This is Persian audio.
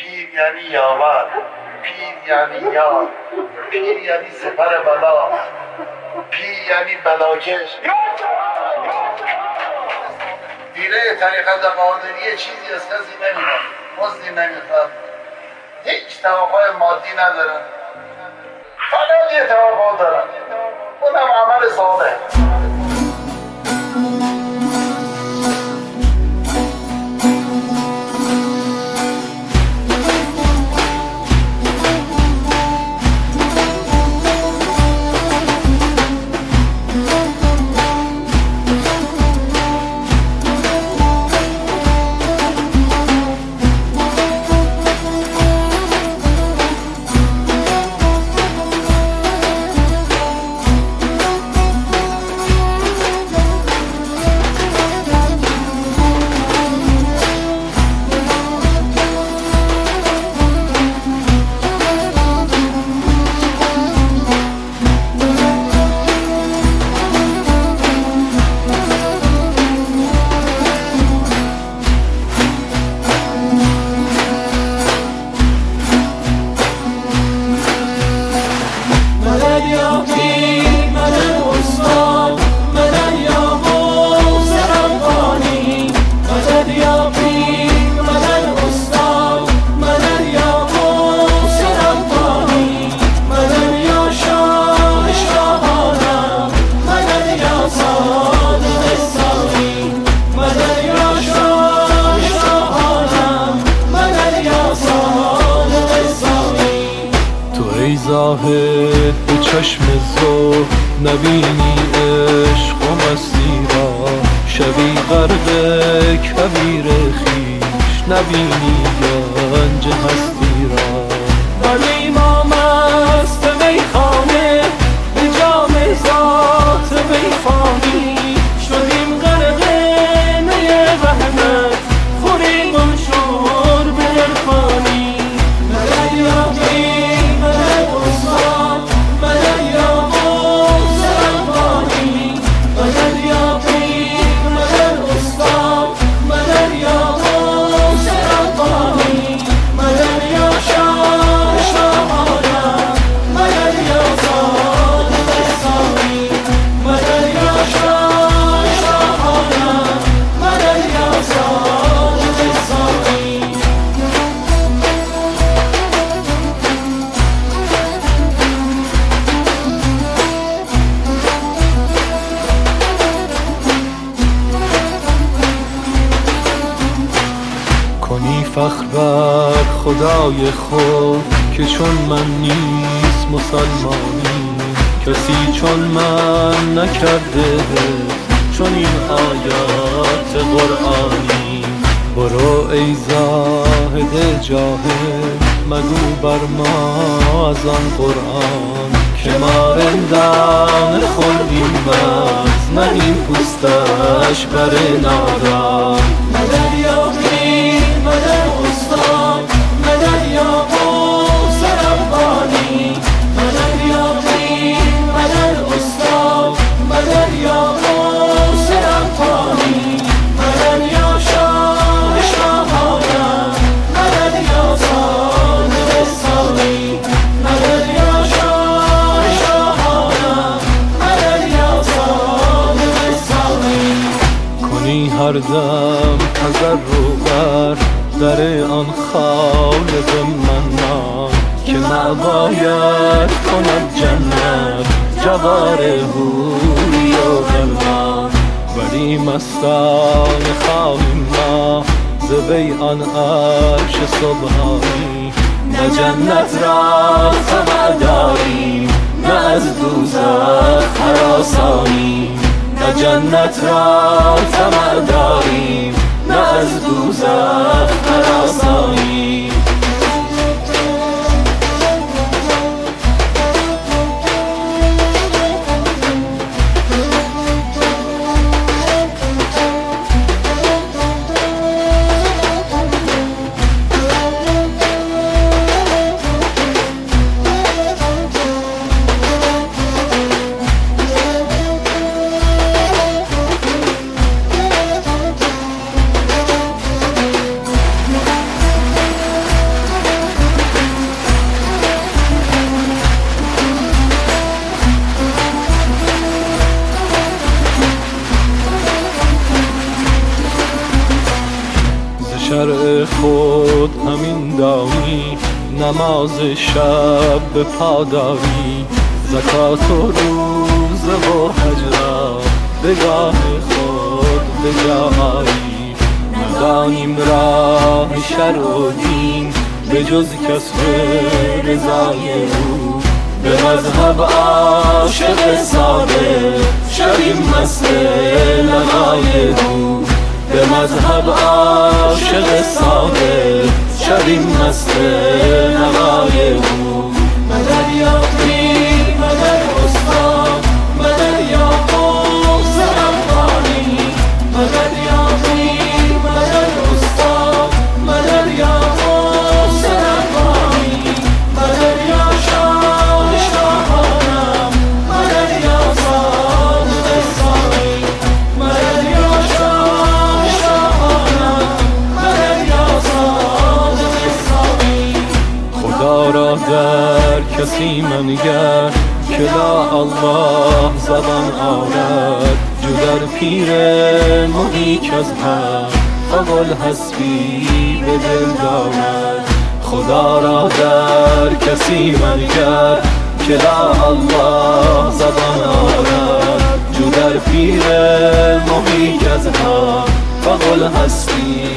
پیر یعنی یاور، پیر یعنی یار، پیر یعنی سپر بلا، پیر یعنی بلاکش. دیره طریقت قادریه چیزی از کسی نمیدن، مزدی نمیخواد، هیچ توقع مادی ندارن، فقط یه توقع دارن، اونم عمل صالح. زاهد به چشم زهد نبینی عشق و مستی را، شبی غرق کبیر خویش نبینی گنج هستی را. ولی ما مست میخانه به جام ذات میخوانی شدیم غرق می وحدت، خوریم گم شد به عرفانی. مدد یا پیر مدد استاد، مدد یا غوث ربانی، مدد یا پیر مدد استاد، مدد یا غوث ربانی، مدد یا شاه شاهانه، مدد یا صادق الثانی، مدد یا شاه شاهانه، مدد یا صادق الثانی. کنی فخر بر خدای خود که چون من نیست مسلمانی، کسی چون من نکرده چون این آیات قرآنی. برو ای زاهد جاهل مگو بر ما از آن قرآن، که ما رندان خوردیم مغز نه این پوستش بر نادان. مدد یا پیر مدد استاد، مدد یا غوث ربانی، مدد یا پیر مدد استاد، مدد یا غوث ربانی، مدد یا شاه شاهانه، مدد یا صادق الثانی، مدد یا شاه شاهانه، مدد یا صادق الثانی. کنی هر دم تضرع بر در آن خالق منان، که مأوایت کند جنت جوار حوری و غلمان. ولی مستان خواهیم ما ز وی آن عرش سبحانی، نه جنت را طمع داریم نه از دوزخ هراسانی، نه جنت را طمع داریم نه از دوزخ هراسانی. خود همین دانی، نماز شب به پاداری، زکات و روزه و حج را به گاه خود بجایی. ندانیم راه شرع و دین به جز کسب رضای او، به مذهب عاشق ساده شویم مست لقای او. به مذهب عاشق ساده شویم مست لقای او. مدد یا پیر مدد استاد، مدد یا قوس ربانی، مدد یا پیر مدد استاد، مدد یا قوس ربانی، مدد یا شاه شاهانم، مدد یا صادق الصایی، مدد یا شاه شاهانم، مدد یا صادق الصایی. خدا را در کسی منگر که لا الله زبان آرد، جو در پیر مهی کز هم فقل حسبی به دل دارد. خدا را در کسی منگر که لا الله زبان آرد، جو در پیر مهی کز هم فقل حسبی